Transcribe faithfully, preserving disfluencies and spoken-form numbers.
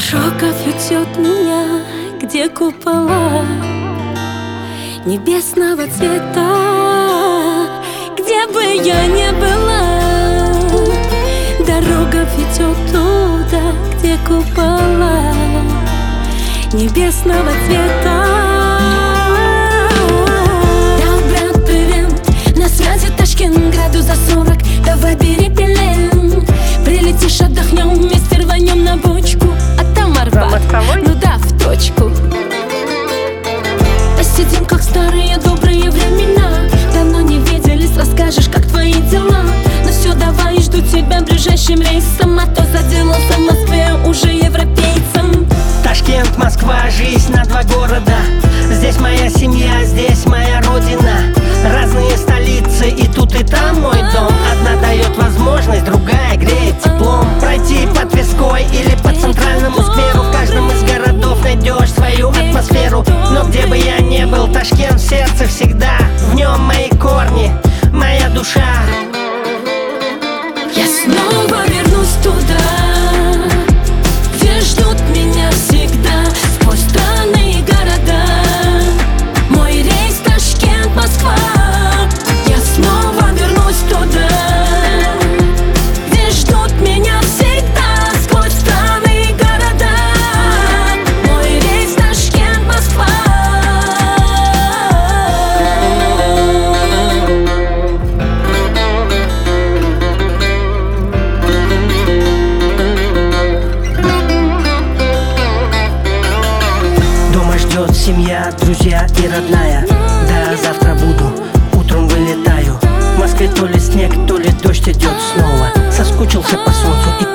Дорога ведет меня, где купола небесного цвета. Где бы я ни была, дорога ведет туда, где купола небесного цвета. Да, брат, привет, на связи Ташкент, градус за сорок. Давай бери билет, прилетишь, отдохнем вместе, рванем на бочку. А там Арбат, ну да, в точку. Посидим, как старые добрые времена. Давно не виделись, расскажешь, как твои дела. Ну все, давай, жду тебя ближайшим рейсом. А то заделался в Москве уже европейцем. Ташкент, Москва, жизнь на два города. Здесь моя семья, здесь моя родина. Разные столицы, и тут и там мой дом. Одна дает возможность, другая греет теплом. Пройти по Тверской или по центральному скверу. В каждом из городов найдешь свою атмосферу. Но где бы я ни был, Ташкент в сердце всегда. В нем мои корни, моя душа. Я снова вернусь туда, где ждут меня всегда. Сквозь страны и города, мой рейс Ташкент, Москва. Я снова вернусь туда, где ждут меня всегда. Сквозь страны и города, мой рейс Ташкент, Москва. Дома ждет семья, друзья и родная. Да, завтра буду, утром вылетаю. В Москве то ли снег, то ли дождь идет снова. Соскучился по солнцу и